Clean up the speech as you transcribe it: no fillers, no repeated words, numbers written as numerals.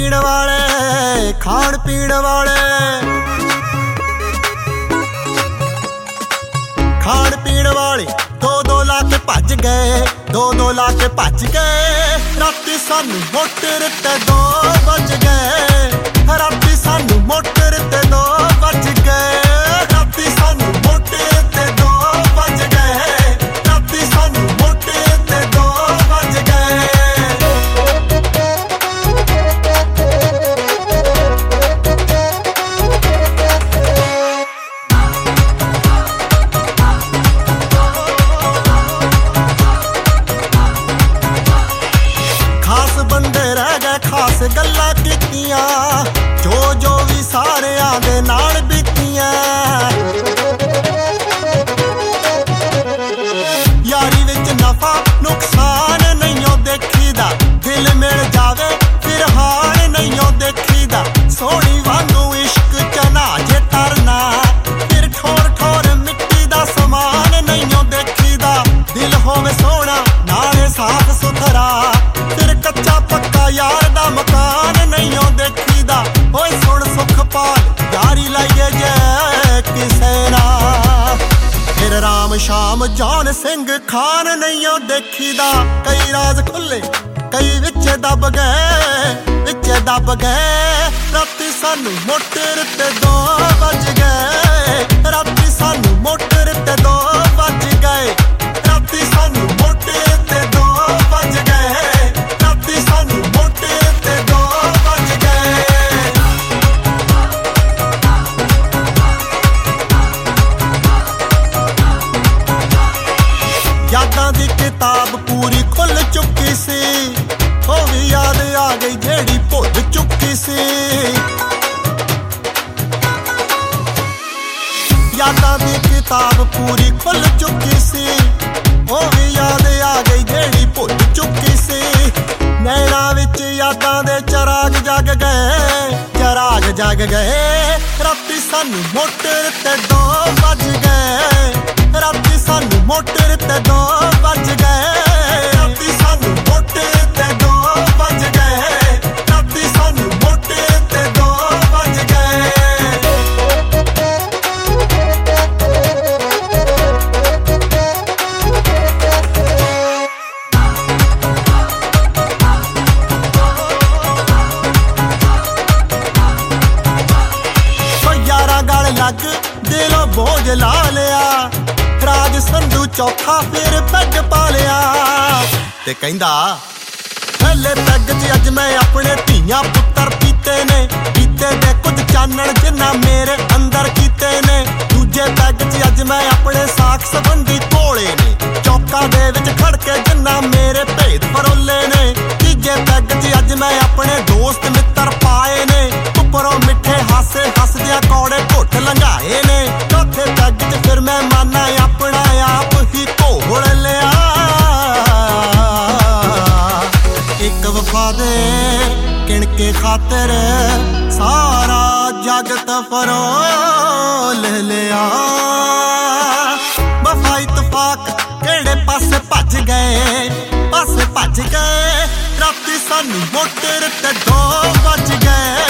पीण वाले खाण पीण वाले खाण पीण वाले दो ला के भज गए दो ला के भज गए राती सानू मोटर ते 2 बज गए राती सानू मोटर ते 2 बज गए राती सानू मोटर ते 2 बज गए राती सानू मोटर ते 2 बज गए खास गल्लां कीतियां जो भी सारियां दे नाल बीतियां यारी विच नफा नुकसान नहीं देखीदा दिल मिल जावे फिर हार नहीं देखीदा सोहनी वांगू इश्क च ना जे तरना फिर ठोर ठोर मिट्टी दा समान नहीं देखीदा दिल होवे सोहना नाले साफ सुथरा फिर कच्चा पक्का यार दा मकान नहीं देखीदा ओए सुन सुखपाल यारी लाइए जे किसे ना फिर राम शाम जॉन सिंह खान नहीं देखीदा कई राज खुले कई विच दब गए राती सानू मोटर ते 2 बज गए राती सानू मोटर ते 2 बज गए राती सानू मोटर ते 2 बज गए राती सानू मोटर ते 2 बज गए यादां दी किताब पूरी खुल चुकी सी ओ भी याद आ गई जेड़ी भुल चुकी सी यादां दी किताब पूरी खुल चुकी सी ओ भी याद आ गई जेड़ी भुल चुकी सी नैना विच यादां दे चराग जग गए राती सानू मोटर ते 2 बज गए राती सानू मोटर ते 2 बज गए राती सानू मोटर ते 2 बज गए राती सानू मोटर ते 2 बज गए लग दिलों बोझ ला लिया राज संधू चौथा फिर पैग पा लिया ते कहंदा पहले पैग च अज मैं अपने धीआं पुत्तर पीते ने पीते दे कुछ चानण जिन्ना मेरे अंदर कीते ने दूजे पैग च अज मैं अपने साख संबंधी घोले ने चौका दे विच खड़के जिन्ना मेरे भेद फरोले ने तीजे पैग च अज मैं अपने दोस्त मित्र पाए ने उपरों मिठे हासे हसदियां कौड़े घुट लंघाए ने चौथे पैग च फिर मैं माना अपना आप ही घोल लिया एक वफा दे किणके खातिर सारा जगत फरोल लिया वफा इतफाक केड़े पासे भज गए राती सानू मोटर ते 2 बज गए